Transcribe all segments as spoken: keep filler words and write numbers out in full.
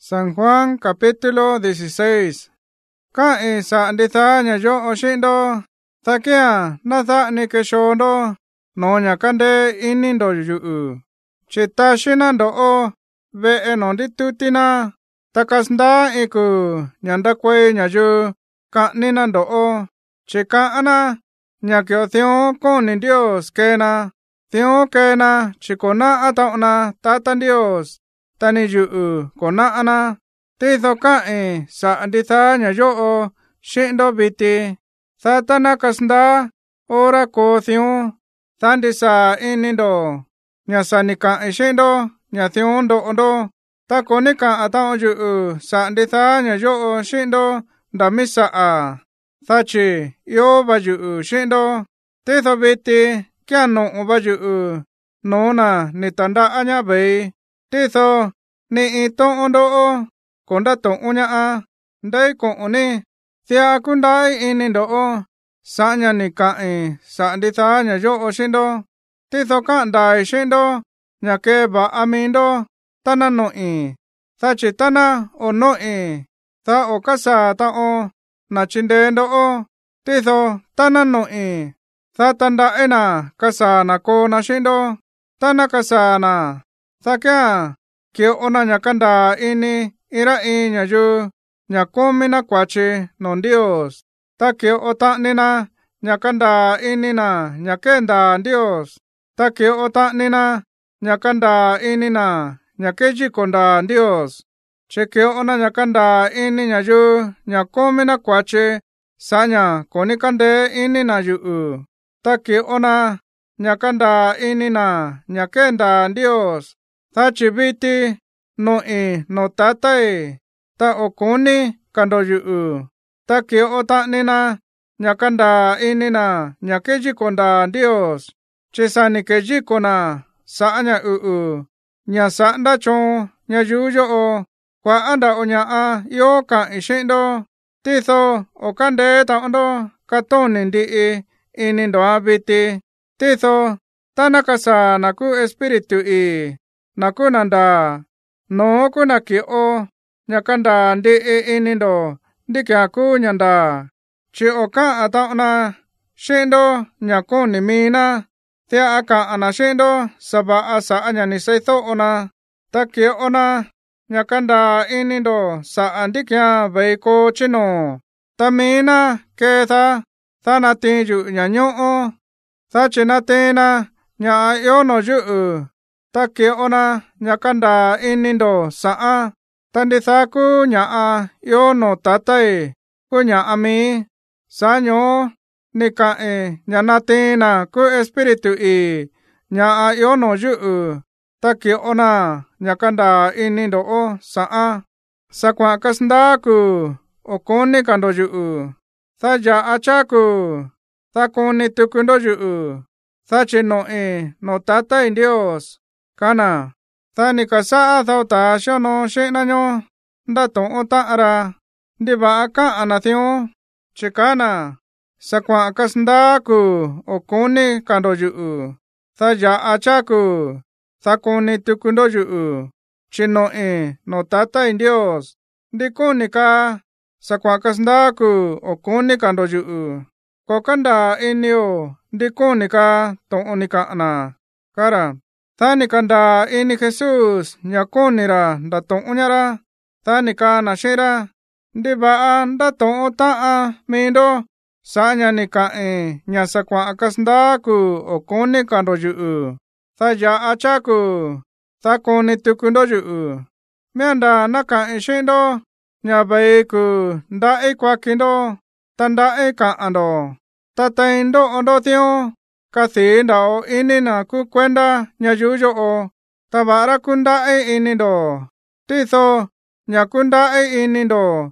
San Juan capítulo dieciséis. Ka e sa anditha nya yo oshindo. Takia na tha ni ke shondo. No nya kande inindo yu. Chita shinando o ve enondi tutina. Takasnda iku nyanda kwe nya yu. Ka ninando o. Chika ana nya kyo thio koni Dios kena. Thio kena chikona atauna tatan Dios. Tani yu kona ana. Titho ka e sa anditha nya yo o shindo biti. Satana kasnda ora ko thio. Thandi sa inindo. Nya sanika e shindo nya thio ndo ondo. Ta konika atao yu sa anditha nya yo o shindo damisa a. Thachi yo ba yu shindo. Titho biti kya no ba yu. No na ni tanda anya bei. Titho ni ito ondo o. Konda to unya a. Dai ko oni. Thia kundai inindo o. Sanya ni ka e. Sa anditha nya yo o shindo. Titho ka dai shindo. Nya ke ba amindo. Tana no i. Thachi tana o no i. Tha o kasa ta o. Na chindendo o. Titho tana no i. Tha tanda ena kasa na ko na shindo. Tana kasa na. Tha kya. Kyo ona nya kanda ini. Ira i nya yu. Nya komina kwache non Dios. Ta kyo ota nina. Nya kanda ini na. Nya kenda Dios. Ta kyo ota nina. Nya kanda ini na. Nya keji konda Dios. Che kyo ona nya kanda ini nya yu. Nya komina kwache. Sanya koni kande ini na yu. Ta kyo ona. Nya kanda ini na. Nya kenda Dios. Ta chibiti. No e no tata e. Ta okoni kando yu. Ta kyo ota nina. Nya kanda ini na. Nya keji konda Dios. Chesa ni keji kona. Saanya uu. Nya saanda chon. Nya yu yo o. Kwa anda o nya a. Yo ka ishindo. Titho o kande ta ondo. Kato nindi e. Inindo abiti. Titho. Tanakasa naku espiritu e. Naku nanda. No kuna ki o. Nyakanda ndi e inindo. Ndikya ku nyanda. Chi oka ataona. Shindo nyako ni mina. Thea aka ana shindo. Saba asa anya ni seitho ona. Taki ona. Nyakanda inindo. Sa andikya veiko chino. Tamina ketha. Thana tinju nyanyo o. Thachina tina. Nya yono yu. Taki ona nyakanda inindo saa. Tanditha ku nyaa yono tatai. Ku nyaami. Sanyo nika e nyanatina ku espiritu i. Nyaa yono yu. Taki ona nyakanda inindo o saa. Sakwa kasnda ku. Okoni kando yu. Thaja achaku. Thakoni tukundo yu. Thachi no e no tatai Dios. Kana. Thani kasa thao ta shono shenanyo. Dato ota ara. Diba aka anathio. Chikana. Sakwa akasnda ku. Okoni kando yu. Thaja achaku. Thakoni tukundo yu. Chino e no tata in Dios. Dikoni ka. Sakwa akasnda ku. Okoni kando yu. Kokanda inyo. Dikoni ka. Toni ka ana. Kara. Thani kanda ini Jesus nyakonira dato unyara. Thani ka nashira. Diba dato otaa mindo. Sanya nika e nyasakwa akasnda ku okoni kando yu. Thaja achaku. Thakoni tukundo yu. Mianda naka ishindo. Nyabai ku nda e kwa kindo. Tanda e ka ando. Tataindo ondo thio. Kathi ndao ini na ku kwenda nyayuyo o. Tabara kunda e inindo. Titho nyakunda e inindo.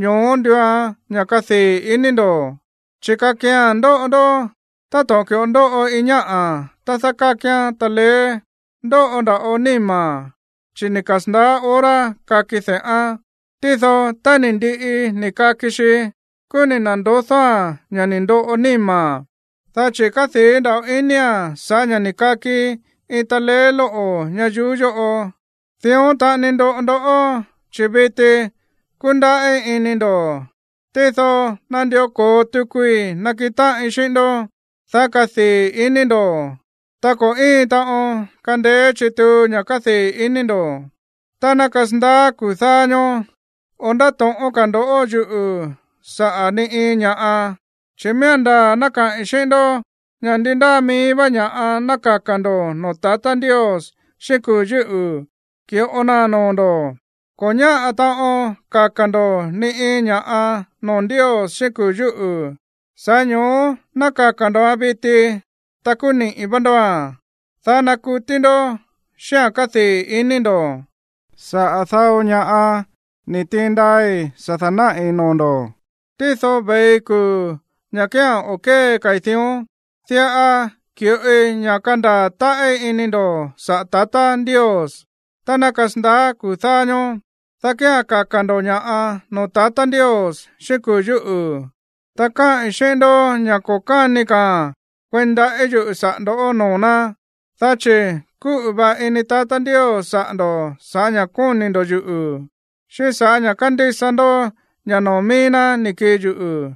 Nyondwa nyakathi inindo. Chika kia ndo ondo. Tato kyo ndo o inya. Tathaka kia tale. Ndo onda o nima. Chinikasnda ora kakithe a. Titho tanindi i nikakishi. Kuni nando tha nyanindo o nima. Thachi kathi ndao inya sanya nikaki italelo o nyayuyo o. Thio ta nindo ndo o chỉ biết tê quân đã ai in in đồ tê so nan điều cổ tu quy na kita in sinh đồ ta cả si in in đồ ta có in ta on can đế chỉ tu nhà cả si in in đồ ta na cả sanda cụ sa nhon onda tông o can đồ o ju sa ani in nhà a chỉ miền đà na cả in sinh đồ nhà đi đa mi ba nhà a na cả can đồ no ta tan dios sẽ cụ ju kiểu ona no đồ có nhà a ta o cả can đồ ni in nhà a non dios sẽ cụ ju sa nhon na cả can đồ abiti ta ku ni iban đồ a ta na ku tin đồ sẽ cả si in in đồ sa a thao nhà a ni tin dai sa thana in non đồ tí so về ku nhà kia ok cái tiếng tia a kiểu e nhà can đà ta e in in đồ sa ta tan dios ta na kasda ku sa nhon ta kia cả can đồ nhà a no ta tan dios sẽ ku ju ta ka shen đồ nhà ko ka ni ka quen đã e ju sa đồ no na ta che ku ba in ta tan dios sa đồ sa nhà ko ni đồ ju she sa nhà can de san đồ nhà no me na ni ke ju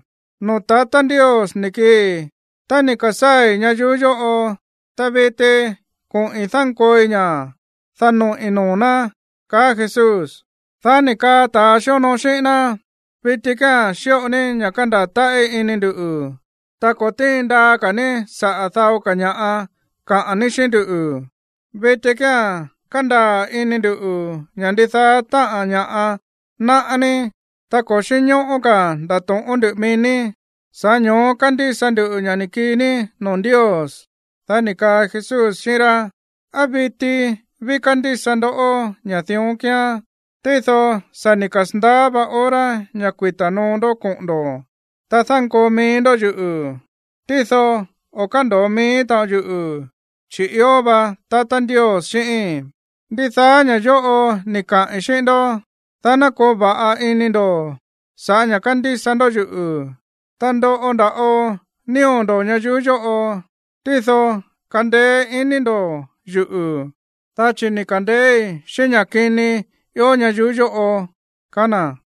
no ta tan dios ni ke ta ni ka sai nhà ju jo o ta be te con in san ko nhà san no ino na ka jesus ta ni ka ta sho no she na be te ka sho ne nhà can da ta e in du ta ko tin da ka ne sa a thao ka nhà a ka ani shin du be te ka can da in du nhà đi sa ta a nhà a na ani ta có sinh nhung ở cả đã tông ôn được mình nè, sa nhung can đi san được nhà này kia nè, non dios, ta này cả Jesus xira, abiti vi can đi san đó nhà tiếng kia, thế so sa này cả sanda ba ora nhà quita non đó cũng đó, ta sang cô mình đó chữ, thế so ở can đó mình tao chữ, chỉ yêu ba ta tan dios xin, đi sa nhà jo này cả xin đó. Ta na ko ba a in do sa nya kan di san do ju tan do on da o ni on do nya ju jo o ti so kan de in do ju ta chin ni kan de shin nya kin ni yo nya ju jo o kana